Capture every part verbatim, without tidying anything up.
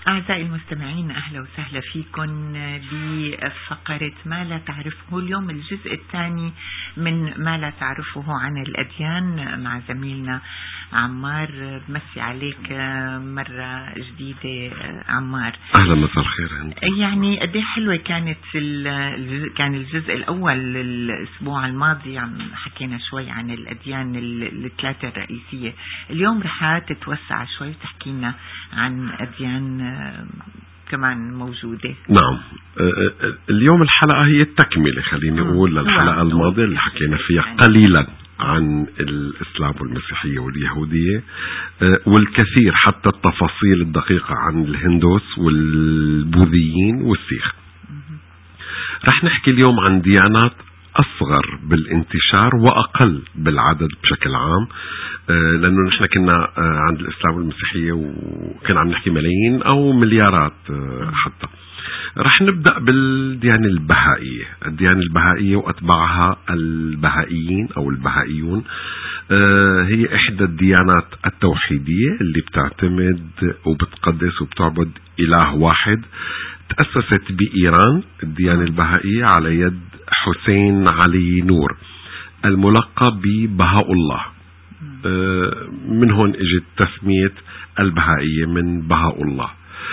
أعزائي المستمعين، أهلا وسهلا فيكم بفقرة ما لا تعرفه. اليوم الجزء الثاني من ما لا تعرفه عن الأديان مع زميلنا عمار. بمسي عليك مرة جديدة عمار. أهلا، مساء الخير. يعني قد ايه حلوة كانت الجزء كان الجزء الأول الأسبوع الماضي، عم حكينا شوي عن الأديان الثلاثة الرئيسية. اليوم رح تتوسع شوي وتحكي لنا عن أديان كمان موجودة. نعم، اليوم الحلقة هي التكملة، خليني أقول، للحلقة الماضية اللي حكينا فيها قليلا عن الإسلام والمسيحية واليهودية، والكثير حتى التفاصيل الدقيقة عن الهندوس والبوذيين والسيخ. رح نحكي اليوم عن ديانات أصغر بالانتشار وأقل بالعدد بشكل عام، لأنه نحن كنا عند الإسلام والمسيحية وكنا عم نحكي ملايين أو مليارات حتى. رح نبدأ بالديانة البهائية. الديانة البهائية وأتباعها البهائيين أو البهائيون هي إحدى الديانات التوحيدية اللي بتعتمد وبتقدس وبتعبد إله واحد. تأسست بإيران الديانة البهائية على يد حسين علي نور الملقب ببهاء الله. من هون اجت تسمية البهائية من بهاء الله.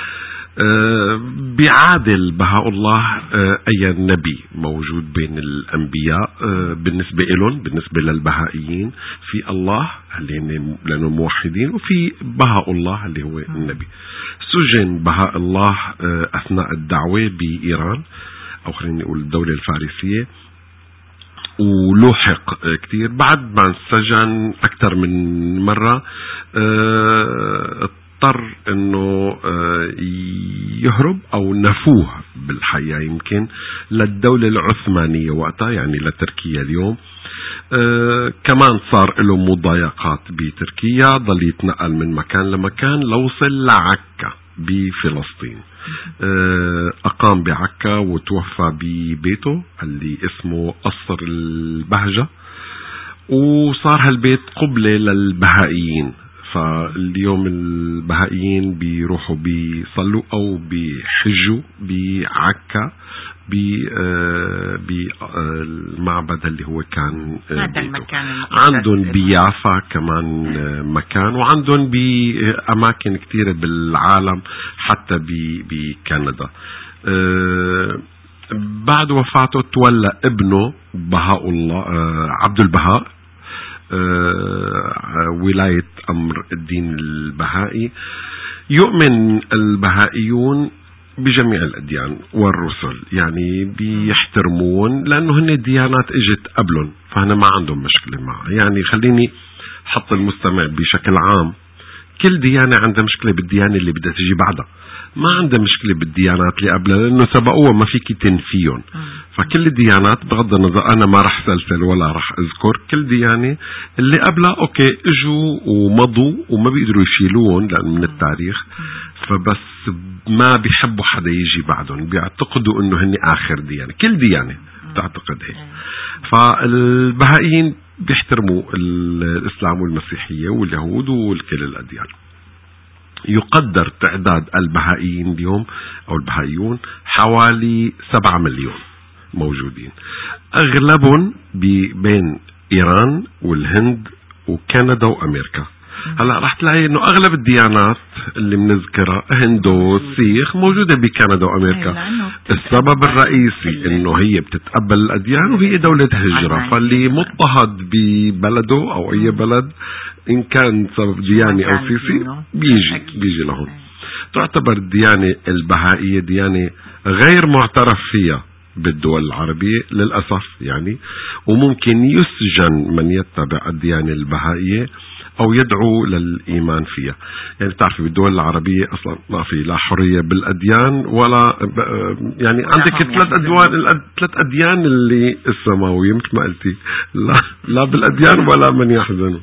بيعادل بهاء الله أي نبي موجود بين الأنبياء بالنسبة لهم، بالنسبة للبهائيين، في الله اللي لأنه موحدين، وفي بهاء الله اللي هو النبي. سجن بهاء الله أثناء الدعوة بإيران، أو خلينا نقول الدولة الفارسية، ولوحق كتير بعد ما انسجن أكثر من مرة. اضطر انه يهرب او نفوه بالحقيقة يمكن للدولة العثمانية وقتها، يعني لتركيا اليوم. أه كمان صار له مضايقات بتركيا، ضل يتنقل من مكان لمكان لوصل لعكا بفلسطين. أه أقام بعكا وتوفى ببيته اللي اسمه قصر البهجة، وصار هالبيت قبلة للبهائيين. فاليوم البهائيين بيروحوا بيصلوا أو بيحجوا بعكا بالمعبد اللي هو كان عندهم بيافا كمان مكان، وعندهم بأماكن كتيرة بالعالم حتى بكندا. بعد وفاته تولى ابنه بهاء الله عبد البهاء ولاية أمر الدين البهائي. يؤمن البهائيون بجميع الأديان والرسل، يعني بيحترمون لأنه هن ديانات اجت قبلهم، فهنا ما عندهم مشكلة معها. يعني خليني حط المستمع بشكل عام، كل ديانة عندها مشكلة بالديانة اللي بدها تجي بعدها، ما عندها مشكلة بالديانات اللي قبلها لأنه سبقوها ما فيك تنفيهم. فكل الديانات بغض النظر، أنا ما رح سلسل ولا رح أذكر، كل ديانة اللي قبلها أوكي اجوا ومضوا وما بيقدروا يشيلوهم لأن من التاريخ، فبس ما بيحبوا حدا يجي بعدهم، بيعتقدوا إنه هني آخر ديانة. كل ديانة تعتقد هيك. فالبهائيين بيحترموا الإسلام والمسيحية واليهود وكل الأديان. يقدر تعداد البهائيين اليوم أو البهائيون حوالي سبعة مليون موجودين، أغلبهم بين إيران والهند وكندا وأمريكا. هلا رح تلاقي إنه أغلب الديانات اللي بنذكرها هندو سيخ موجودة بكندا وأمريكا. السبب الرئيسي إنه هي بتتقبل الأديان وهي دولة هجرة، فاللي مضطهد ببلده أو أي بلد إن كان سبب دياني أو سياسي بيجي بيجي لهم. تعتبر الديانة البهائية ديانة غير معترف فيها بالدول العربية للأسف، يعني وممكن يسجن من يتبع الديانة البهائية أو يدعو للإيمان فيها. يعني تعرفي بالدول العربية أصلا ما في لا حرية بالأديان ولا يعني عندك ثلاث أديان ثلاث أديان اللي السماوية مثل ما قلتي، لا لا بالأديان ولا من يحزنوا.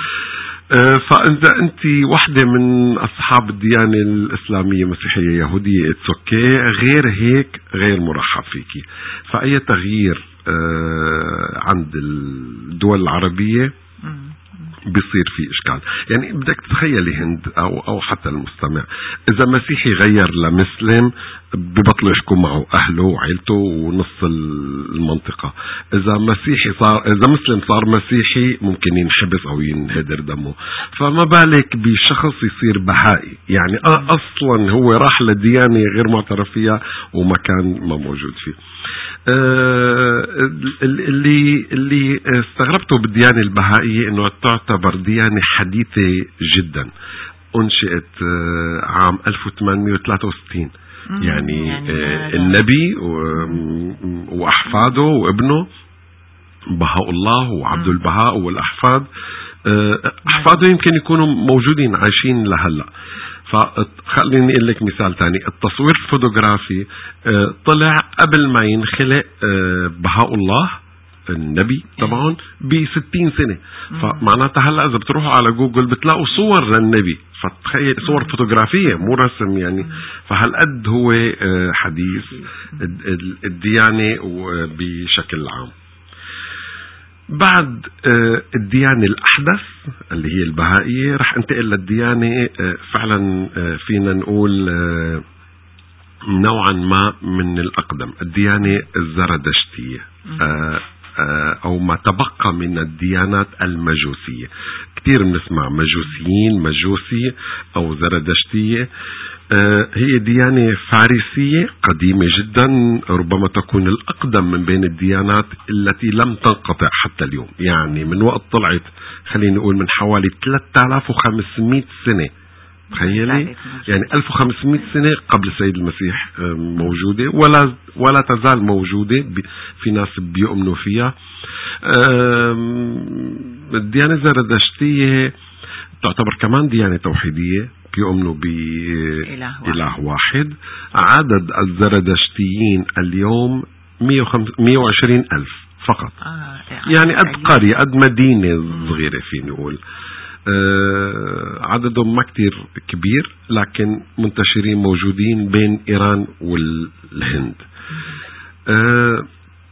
فإذا أنت واحدة من أصحاب الديانة الإسلامية المسيحية يهودية اتسوكي، غير هيك غير مرحب فيكي. فأي تغيير عند الدول العربية بيصير في إشكال. يعني بدك تتخيلي هند أو, أو حتى المستمع، إذا مسيحي غير لمسلم ببطلوا يحكوا معه أهله وعيلته ونص المنطقة. إذا مسيحي صار إذا مسلم صار مسيحي ممكن ينحبس أو ينهدر دمه، فما بالك بشخص يصير بهائي. يعني آه أصلا هو راح لديانة غير معترف فيها ومكان ما موجود فيه. آه اللي اللي استغربته بالديانة البهائية إنه تعتبر ديانة حديثة جدا، أنشئت آه عام ألف وثمانمئة وثلاثة وستين. يعني, يعني آه النبي وأحفاده وابنه بهاء الله وعبد البهاء والأحفاد، آه أحفاده يمكن يكونوا موجودين عايشين لهلأ. فخليني أقول لك مثال تاني، التصوير الفوتوغرافي آه طلع قبل ما ينخلق آه بهاء الله النبي طبعا بستين سنة. فمعناتها هلأ إذا بتروحوا على جوجل بتلاقوا صور للنبي، فتخيل صور فوتوغرافية مو رسم يعني. فهالقد هو حديث الديانة بشكل عام. بعد الديانة الأحدث اللي هي البهائية رح انتقل للديانة فعلا فينا نقول نوعا ما من الأقدم، الديانة الزردشتية أو ما تبقى من الديانات المجوسية. كتير بنسمع مجوسيين مجوسية أو زردشتية. هي ديانة فارسية قديمة جدا، ربما تكون الأقدم من بين الديانات التي لم تنقطع حتى اليوم. يعني من وقت طلعت خلينا نقول من حوالي ثلاثة آلاف وخمسمئة سنة، تخيلي يعني ألف وخمسمئة سنة قبل السيد المسيح موجودة، ولا ولا تزال موجودة، في ناس بيؤمنوا فيها. الديانة الزردشتية تعتبر كمان ديانة توحيدية، بيؤمنوا بإله واحد. عدد الزردشتيين اليوم مئة وعشرين ألف فقط، يعني قد قرية قد مدينة صغيرة فيني نقول. آه عددهم ما كتير كبير، لكن منتشرين موجودين بين إيران والهند. آه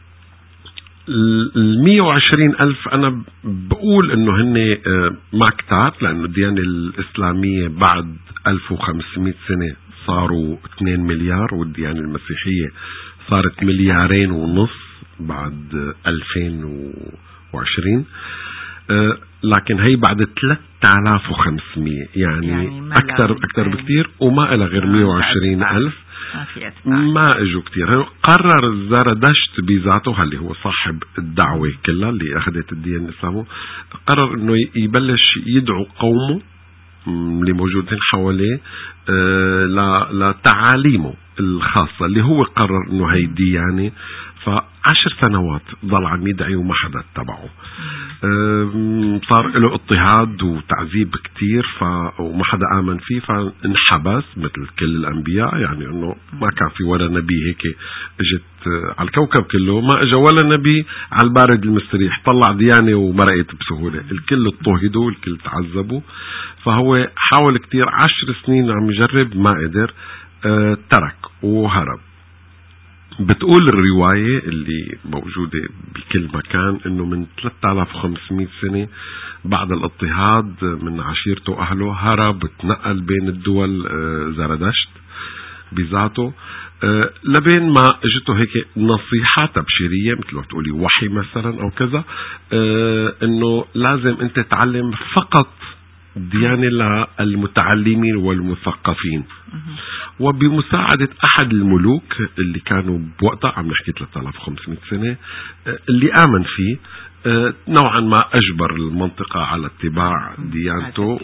المية وعشرين ألف أنا بقول إنه هن آه ما كتار، لأنه الديانة الإسلامية بعد ألف وخمسمئة سنة صاروا اثنين مليار، والديانة المسيحية صارت مليارين ونص بعد ألفين وعشرين. أه لكن هي بعد ثلاثة آلاف وخمسمئة، يعني, يعني أكثر أكثر بكتير، وما إلى غير مئة وعشرين ألف ما إجوا كتير. قرر الزردشت بذاته اللي هو صاحب الدعوة كلها اللي أخذت الدين الإسلامي، قرر إنه يبلش يدعو قومه اللي موجودين حواليه أه لتعاليمه الخاصة اللي هو قرر إنه هي ديانة. فعشر سنوات ضل عم يدعي وما حدا اتبعه. صار له اضطهاد وتعذيب كتير، ف... وما حدا آمن فيه، فانحبس مثل كل الأنبياء. يعني أنه ما كان في ولا نبي هيك اجت على الكوكب كله، ما اجى ولا نبي على البارد المستريح طلع ديانة ومرقت بسهولة. الكل اضطهدوا، الكل تعذبوا. فهو حاول كتير، عشر سنين عم يجرب ما قدر، اه ترك وهرب. بتقول الرواية اللي موجودة بكل مكان إنه من ثلاثة آلاف وخمسمئة سنة بعد الاضطهاد من عشيرته وأهله هرب، تنقل بين الدول زردشت بذاته، لبين ما اجته هيك نصيحة تبشيرية مثل ما تقولي وحي مثلا أو كذا، إنه لازم أنت تعلم فقط ديانة للمتعلمين والمثقفين. وبمساعدة أحد الملوك اللي كانوا بوقتها، عم نحكي ثلاثة آلاف وخمسمئة سنة، اللي آمن فيه نوعا ما أجبر المنطقة على اتباع ديانته،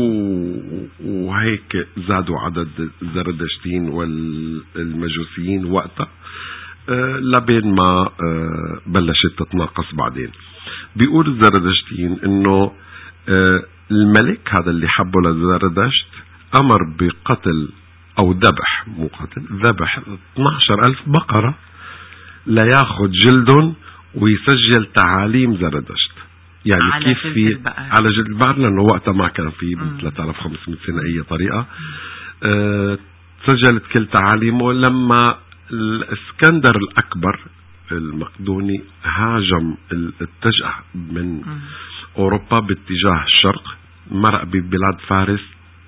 وهيك زادوا عدد الزردشتين والمجوسيين وقتها، لبين ما بلشت تتناقص بعدين. بيقول الزردشتيين إنه الملك هذا اللي حبه لزردشت أمر بقتل أو ذبح، مو قتل، ذبح اثني عشر ألف بقرة لياخد جلدهم ويسجل تعاليم زردشت. يعني كيف في على جلد البقر، لأنه وقتها ما كان في ب ثلاثة آلاف وخمسمئة سنة أي طريقة. أه سجلت كل تعاليمه. لما الإسكندر الأكبر المقدوني هاجم، اتجه من أوروبا باتجاه الشرق، مرق ببلاد فارس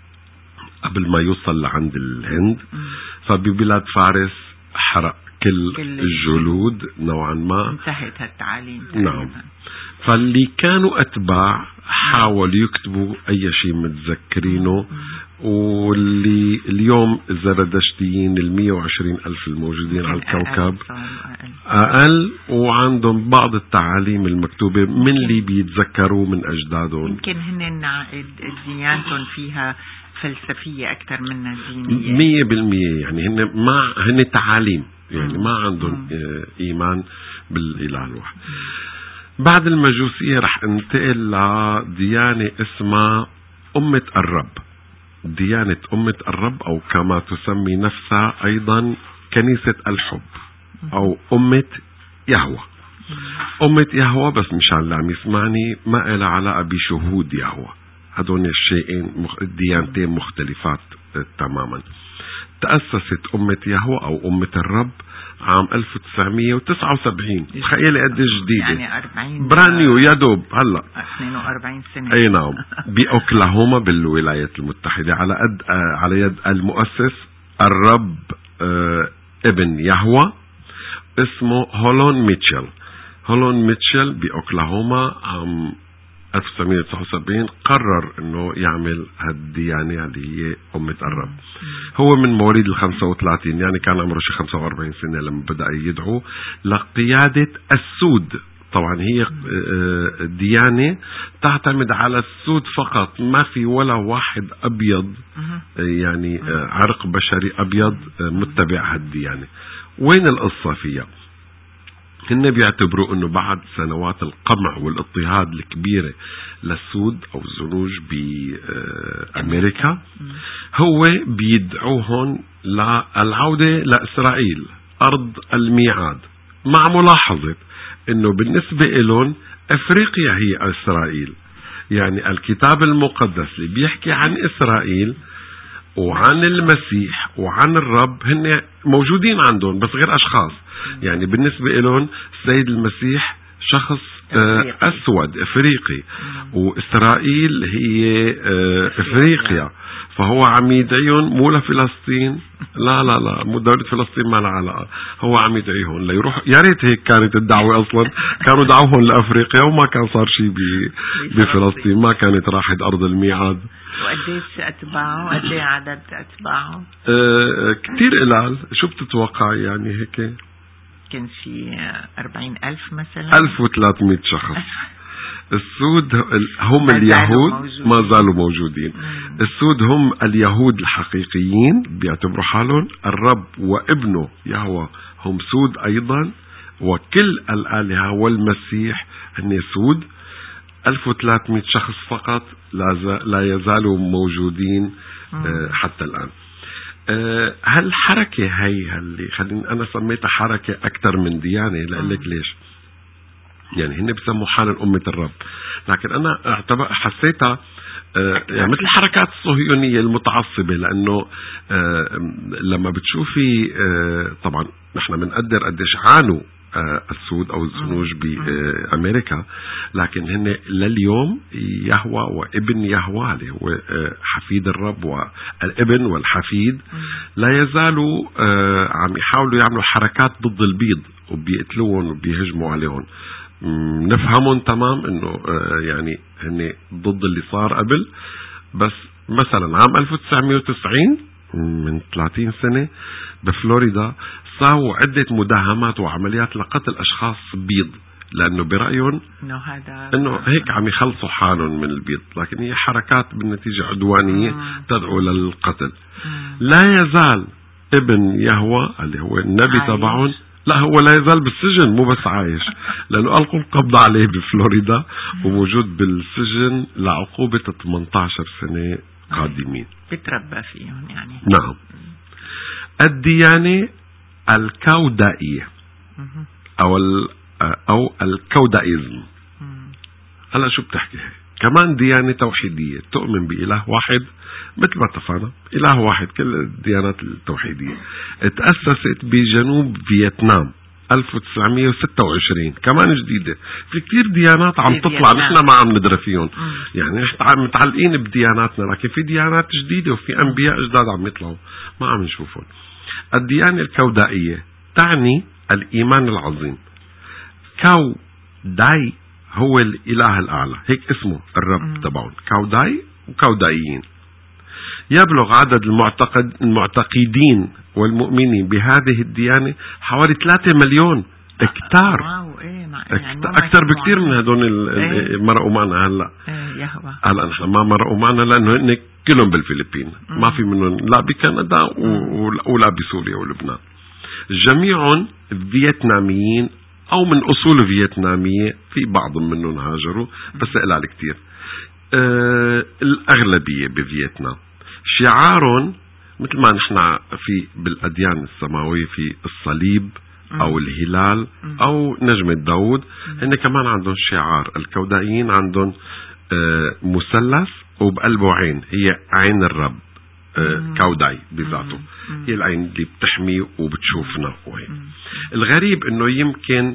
قبل ما يوصل لعند الهند. فببلاد فارس حرق كل, كل الجلود نوعا ما، انتهت هالتعاليم. نعم. فاللي كانوا أتباع حاولوا يكتبوا أي شيء متذكرينه، واللي اليوم الزردشتيين المية وعشرين ألف الموجودين على الكوكب أقل، وعندهم بعض التعاليم المكتوبة من اللي بيتذكروا من أجدادهم. يمكن هن ديانتهم فيها فلسفية أكثر منها دينية. مية بالمية يعني هن ما هن تعاليم، يعني ما عندهم إيمان بالإله الواحد. بعد المجوسية رح انتقل لديانة اسمها أمة الرب. ديانة أمة الرب، أو كما تسمي نفسها أيضا كنيسة الحب، أو أمة يهوه. أمة يهوه بس مشان اللي عم يسمعني ما إلها علاقة بشهود يهوه، هدول الشيئين ديانتين مختلفات تماما. تأسست أمة يهوه أو أمة الرب عام ألف وتسعمية وتسعة وسبعين. تخيلي قد جديدة، يعني أربعين برانيو يدوب هلا اثنين وأربعين سنة. اي نعم. بأوكلاهوما بالولايات المتحدة، على قد على يد المؤسس الرب ابن يهوه اسمه هولون ميتشل. هولون ميتشل بأوكلاهوما عام ألف وتسعمية وتسعة وسبعين قرر انه يعمل هالديانة اللي هي أمة الرب. هو من مواليد الخمسة وثلاثين، يعني كان عمره شي خمسة وأربعين سنة لما بدأ يدعو لقيادة السود. طبعا هي ديانة تعتمد على السود فقط، ما في ولا واحد أبيض، يعني عرق بشري أبيض متبع هالديانة. وين القصة فيها؟ هن بيعتبروا انه بعد سنوات القمع والاضطهاد الكبيرة للسود او الزنوج بامريكا، هو بيدعوهم للعودة لاسرائيل ارض الميعاد، مع ملاحظة انه بالنسبة لهم افريقيا هي اسرائيل. يعني الكتاب المقدس اللي بيحكي عن اسرائيل وعن المسيح وعن الرب هن موجودين عندهم بس غير أشخاص. يعني بالنسبة لهم السيد المسيح شخص أفريقي. أسود أفريقي، وإسرائيل هي أفريقيا. فهو عم يدعيهم مو لفلسطين، لا لا لا مو دولة فلسطين ما لها علاقة، هو عم يدعيهم ليروح. يا ريت هيك كانت الدعوة أصلا، كانوا دعوهم لأفريقيا وما كان صار شيء بفلسطين، ما كانت راحت أرض الميعاد. وقديش أتباعه؟ وقديش عدد أتباعه؟ أه كتير قلال. شو بتتوقع يعني هيك؟ كان في أربعين ألف مثلا، ألف وثلاثمية شخص. السود هم اليهود ما زالوا موجودين. مم. السود هم اليهود الحقيقيين، بيعتبروا حالهم الرب وابنه يهوه هم سود أيضا، وكل الآلهة والمسيح هن سود. ألف وثلاثمية شخص فقط لا يزالوا موجودين آه حتى الآن. آه هالحركة هي اللي خليني أنا سميتها حركة أكثر من ديانة. لأقلك ليش؟ يعني هن بسموا حالهم أمة الرب، لكن أنا اعتبر حسيتها آه يعني مثل الحركات الصهيونية المتعصبة، لأنه آه لما بتشوفي آه طبعا نحن بنقدر قديش عانوا آه السود أو الزنوج بأمريكا، لكن هن لليوم يهوه وابن يهوه اللي هو آه حفيد الرب والابن والحفيد لا يزالوا آه عم يحاولوا يعملوا حركات ضد البيض وبيقتلوهم وبيهجموا عليهم. نفهمون تمام انه آه يعني هن ضد اللي صار قبل. بس مثلا عام ألف وتسعمية وتسعين من ثلاثين سنة بفلوريدا ساووا عدة مداهمات وعمليات لقتل أشخاص بيض، لأنه برأيهم إنه هذا إنه هيك عم يخلصوا حالهم من البيض، لكن هي حركات بالنتيجة عدوانية تدعو للقتل. لا يزال ابن يهوه اللي هو النبي تبعهم، لا هو لا يزال بالسجن، مو بس عايش، لأنه ألقوا القبض عليه بفلوريدا وموجود بالسجن لعقوبة ثمانية عشر سنة قادمين. بتربى فيهم يعني. نعم. الديانة الكودائية أو أو الكودائيزم. هلا شو بتحكي؟ كمان ديانة توحيدية تؤمن بإله واحد، مثل ما اتفقنا إله واحد. كل الديانات التوحيدية تأسست بجنوب فيتنام ألف وتسعمية وستة وعشرين كمان جديدة. في كتير ديانات عم تطلع نحن ما عم ندرى فيهم، يعني نحن متعلقين بدياناتنا، لكن في ديانات جديدة وفي أنبياء جداد عم يطلعوا ما عم نشوفهم. الديانة الكودائية تعني الإيمان العظيم. كاو داي هو الإله الأعلى، هيك اسمه الرب تبعون، كاوداي وكودائيين. يبلغ عدد المعتقد المعتقدين والمؤمنين بهذه الديانة حوالي ثلاثة مليون. كتار أكثر بكثير من هدول اللي مرقوا معنا هلا. هلا نحن ما مرقوا معنا لأنه كلهم بالفلبين، ما في منهم لا بكندا ولا بسوريا ولبنان. جميعهم فيتناميين أو من أصول فيتنامية، في بعض منهم هاجروا بس قلال كتير. أه الأغلبية بفيتنام. شعارهم مثل ما نحن في بالأديان السماوية في الصليب أو الهلال أو نجمة داود، هن كمان عندهم شعار. الكودائيين عندهم أه مثلث وبقلبه عين، هي عين الرب. أه كوداي بذاته هي العين اللي بتحمي وبتشوفنا. الغريب انه يمكن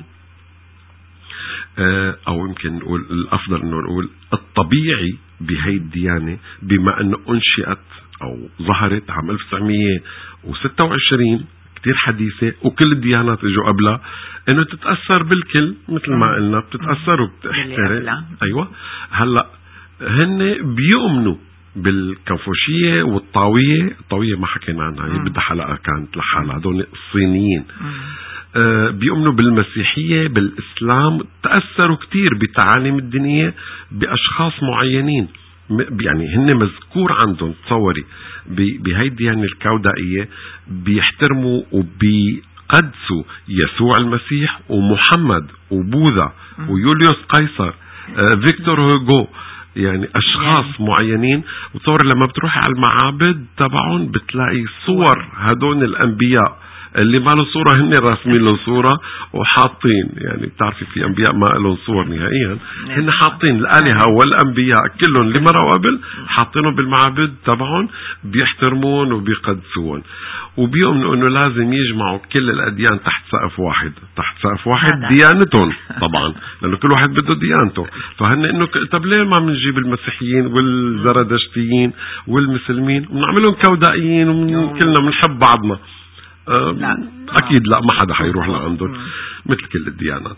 او يمكن نقول الافضل انه نقول الطبيعي بهي الديانة، بما انه انشئت او ظهرت عام ألف وتسعمية وستة وعشرين كتير حديثة وكل الديانات اجوا قبلها، انه تتأثر بالكل مثل ما قلنا، بتتأثر وبتحترم. ايوه هلا هن بيؤمنوا بالكونفوشية والطاوية. الطاوية ما حكينا عنها، هي بدها حلقة كانت لحالها. هذول الصينيين آه بيؤمنوا بالمسيحية بالإسلام، تأثروا كتير بالتعاليم الدينية بأشخاص معينين، يعني هن مذكور عندهم. تصوري بهاي الديانة الكودائية بيحترموا وبيقدسوا يسوع المسيح ومحمد وبوذا ويوليوس قيصر آه فيكتور هوغو، يعني أشخاص يعني معينين. وتصور لما بتروح على المعابد تبعهم بتلاقي صور هدول الأنبياء اللي ما له صورة، هن راسمين له صورة وحاطين. يعني بتعرفي في أنبياء ما لهم صور نهائيا، هن حاطين الآلهة والأنبياء كلهم اللي مروا قبل حاطينهم بالمعابد تبعهم، بيحترمون وبيقدسون، وبيؤمنوا انه لازم يجمعوا كل الأديان تحت سقف واحد. تحت سقف واحد ديانتهم طبعا، لأنه كل واحد بده ديانته. فهن انه طب ليه ما بنجيب المسيحيين والزردشتيين والمسلمين ونعملهم كودائيين وكلنا بنحب بعضنا؟ أه لا. أكيد لا، ما حدا حيروح لعندهم مثل كل الديانات.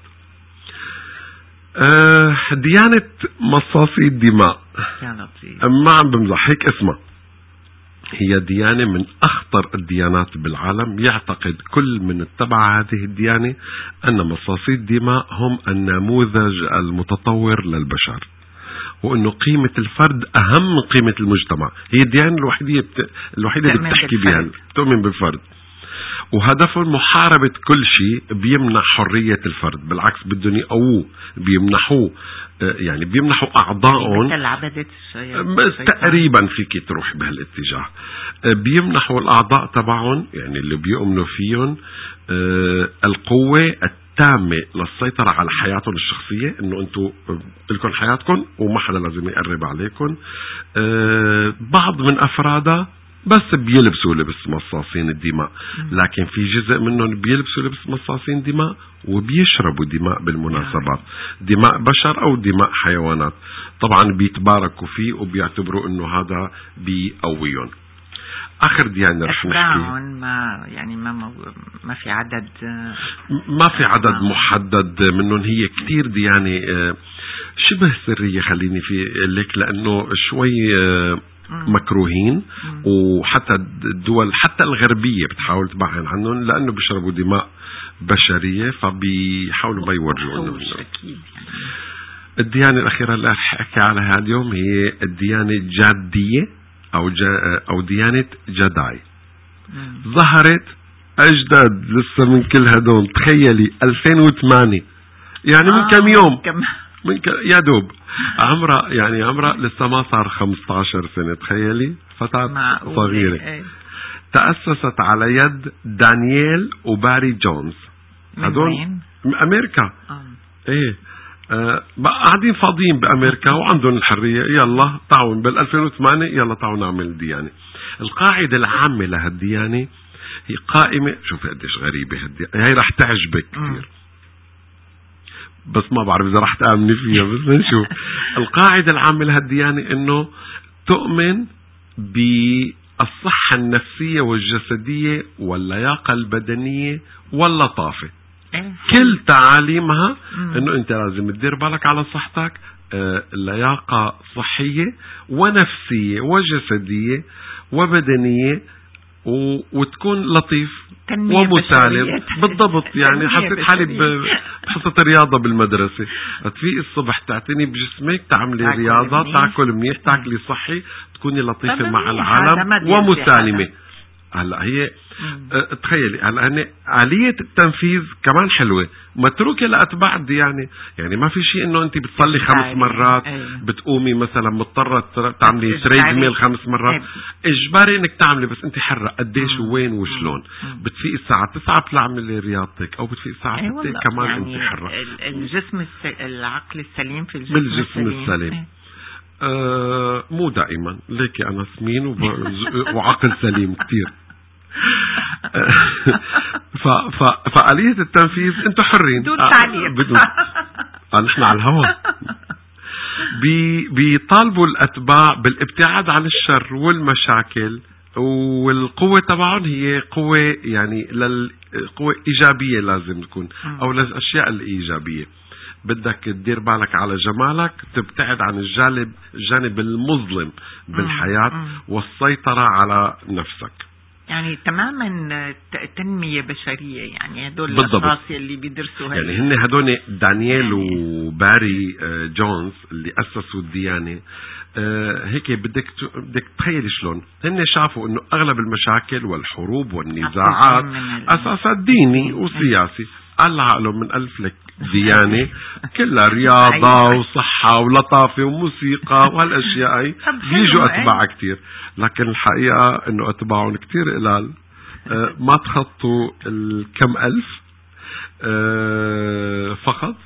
أه ديانة مصاصي الدماء، ما عم بمزح، هيك اسمها. هي ديانة من أخطر الديانات بالعالم. يعتقد كل من اتبع هذه الديانة أن مصاصي الدماء هم النموذج المتطور للبشر، وأنه قيمة الفرد أهم من قيمة المجتمع. هي الديانة الوحيدة بت... الوحيدة اللي بتحكي بها، تؤمن بالفرد، وهدفهم محاربة كل شيء بيمنع حرية الفرد. بالعكس بدهم يقووه، بيمنحوه، يعني بيمنحوا أعضائهم تقريبا، فيك تروح بهالاتجاه. بيمنحوا الأعضاء تبعهم، يعني اللي بيؤمنوا فيهم، القوة التامة للسيطرة على حياتهم الشخصية، انه انتوا لكم حياتكم وما حدا لازم يقرب عليكم. بعض من أفرادها بس بيلبسوا لبس مصاصين الدماء، لكن في جزء منهم بيلبسوا لبس مصاصين دماء وبيشربوا دماء بالمناسبات، دماء بشر أو دماء حيوانات. طبعا بيتباركوا فيه وبيعتبروا انه هذا بيقويهم. آخر ديانة رح نحكي، ما يعني ما ما في عدد ما في عدد محدد منهم. هي كتير ديانة شبه سرية، خليني في لك، لأنه شوي مكروهين، وحتى الدول حتى الغربية بتحاول تبعد عنهم لأنه بيشربوا دماء بشرية، فبيحاولوا ما يورجوا. الديانة الأخيرة اللي أحكي عليها اليوم هي الديانة الجادية أو جا أو ديانة جداي. ظهرت أجداد لسه من كل هدول. تخيلي ألفين وثمانية، يعني من كم يوم، من ك... يا دوب عمرها، يعني عمرها لسه ما صار خمسة عشر سنة. تخيلي فتاة صغيرة. ايه. تأسست على يد دانييل وباري جونز. هدول من أمريكا. اه. ايه آه قاعدين فاضيين بأمريكا وعندهم الحرية، يلا تعالوا بال ألفين وثمانية يلا تعالوا نعمل ديانة. القاعدة العامة لهالديانة هي قائمة. شوفي قديش غريبة هدي، هي رح تعجبك كثير بس ما بعرف إذا رح تآمني فيها، بس نشوف. القاعدة العامة لهالديانة إنه تؤمن بالصحة النفسية والجسدية واللياقة البدنية واللطافة. كل تعاليمها إنه أنت لازم تدير بالك على صحتك، اللياقة صحية ونفسية وجسدية وبدنية، وتكون لطيف ومسالم. بالضبط. يعني حسيت حالي بحصة الرياضة بالمدرسة، تفيق الصبح تعتني بجسمك، تعملي رياضة، تاكل منيح، تاكلي صحي، تكوني لطيفة مع العالم ومسالمة. هلا هي أه تخيلي هلا هن آلية التنفيذ كمان حلوة، متروكة لأتباع الديانة. يعني ما في شيء انه انت بتصلي خمس مرات أيوة. بتقومي مثلا مضطرة تعملي تريد ميل خمس مرات أيوة. اجباري انك تعملي، بس انت حرة قديش وين وشلون. بتفيق الساعة تسعة بتعملي رياضتك، او بتفيق الساعة أيوة ستة كمان يعني انت حرة. الجسم الس... العقل السليم في الجسم بالجسم السليم, السليم. أيوة. آه مو دائما ليكي انا سمين وب... وعقل سليم كتير. ف... ف... فآلية التنفيذ انتم حرين بدون تعليق. بدون نحن على الهواء. بي... بيطالبوا الأتباع بالابتعاد عن الشر والمشاكل، والقوة تبعهم هي قوة يعني للقوة إيجابية لازم تكون، أو للأشياء الإيجابية. بدك تدير بالك على جمالك، تبتعد عن الجانب الجانب المظلم بالحياة والسيطرة على نفسك. يعني تماما تنمية بشرية. يعني هدول الأشخاص اللي بيدرسوا هاي، يعني هن هدول دانييل يعني وباري جونز اللي أسسوا الديانة. هيك بدك بدك تخيل شلون هن شافوا إنه أغلب المشاكل والحروب والنزاعات أساسها ديني وسياسي. قال عقلهم من ألف لك ديانة كلها رياضة وصحة ولطافة وموسيقى وهالأشياء هاي، بيجوا أتباع كتير. لكن الحقيقة إنه أتباعهم كتير قلال، أه ما تخطوا الكم ألف أه فقط.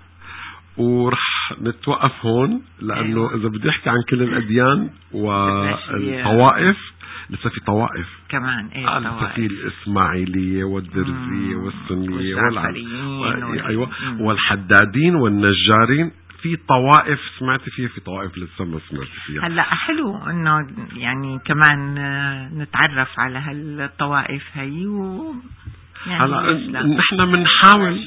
ورح نتوقف هون، لأنه إذا بدي أحكي عن كل الأديان والطوائف لسه في طوائف كمان. ايه آه لسه في الإسماعيلية والدرزية والسنية والع... أيوة والحدادين والنجارين. في طوائف سمعت فيها، في طوائف لسه ما سمعت فيها. هلا حلو انه يعني كمان نتعرف على هالطوائف هي و يعني هلا نحن بنحاول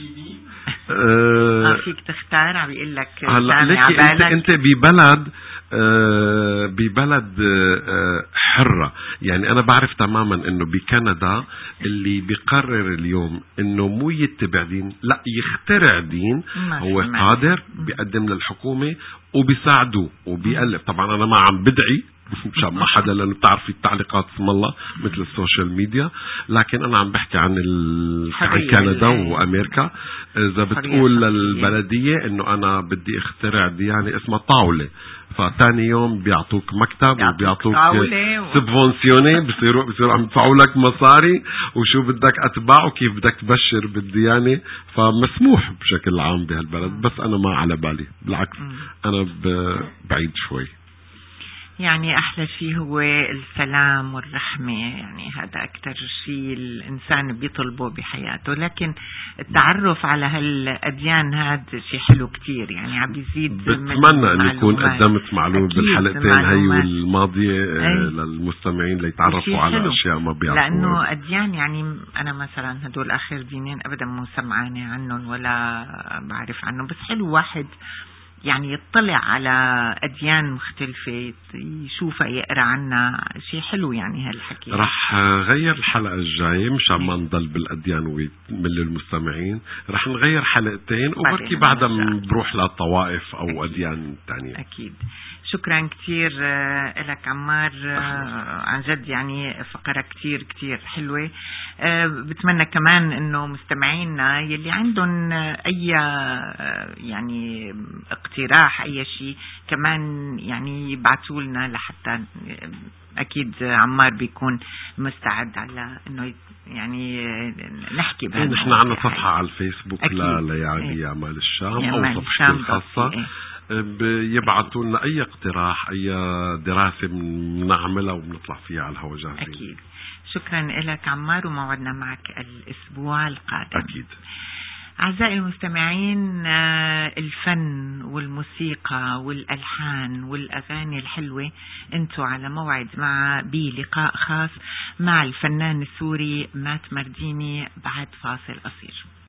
آه فيك تختار. عم بيقول لك هلا ليكي انت انت ببلد آه ببلد آه حرة. يعني انا بعرف تماما انه بكندا اللي بيقرر اليوم انه مو يتبع دين، لا يخترع دين، هو قادر بيقدم للحكومة وبيساعدوه وبيألف. طبعا انا ما عم بدعي مشان ما حدا، لانه بتعرفي التعليقات اسم الله مثل السوشيال ميديا، لكن انا عم بحكي عن ال... عن كندا وامريكا. اذا بتقول للبلدية انه انا بدي اخترع ديانة اسمها طاولة، فتاني يوم بيعطوك مكتب وبيعطوك سبفونسيوني، بصيروا بصيروا عم يدفعوا لك مصاري، وشو بدك اتباع وكيف بدك تبشر بالديانة. فمسموح بشكل عام بهالبلد، بس انا ما على بالي، بالعكس انا بعيد شوي. يعني أحلى شيء هو السلام والرحمة. يعني هذا أكتر شيء الإنسان بيطلبه بحياته. لكن التعرف على هالأديان هذا شيء حلو كتير. يعني عم بيزيد. بتمنى أن يكون قدمت معلومة بالحلقتين هاي والماضية للمستمعين ليتعرفوا على أشياء ما بيعرفوها. لأنه أديان يعني أنا مثلا هدول آخر دينين أبدا مو سمعانة عنهم ولا بعرف عنهم، بس حلو واحد يعني يطلع على أديان مختلفة، يشوفها، يقرأ عنها، شيء حلو. يعني هالحكي رح غير الحلقة الجاية مشان ما نضل بالأديان ويمل المستمعين. رح نغير حلقتين وبركي بعدها بنروح لطوائف أو أكيد. أديان تانية. أكيد. شكرا كتير لك عمار، عن جد يعني فقرة كتير كتير حلوة. بتمنى كمان انه مستمعينا يلي عندهم اي يعني اقتراح اي شيء كمان يعني يبعثوا لنا، لحتى اكيد عمار بيكون مستعد على انه يعني نحكي بها. نحن عنا صفحة على الفيسبوك لليالي اعمال الشام او صفحتي الخاصة، بيبعتوا لنا اي اقتراح، اي دراسة بنعملها وبنطلع فيها على الهواء جاهزين. أكيد. شكرا لك عمار، وموعدنا معك الأسبوع القادم. أكيد. أعزائي المستمعين، الفن والموسيقى والألحان والأغاني الحلوة أنتوا على موعد مع بلقاء خاص مع الفنان السوري مات مرديني بعد فاصل قصير.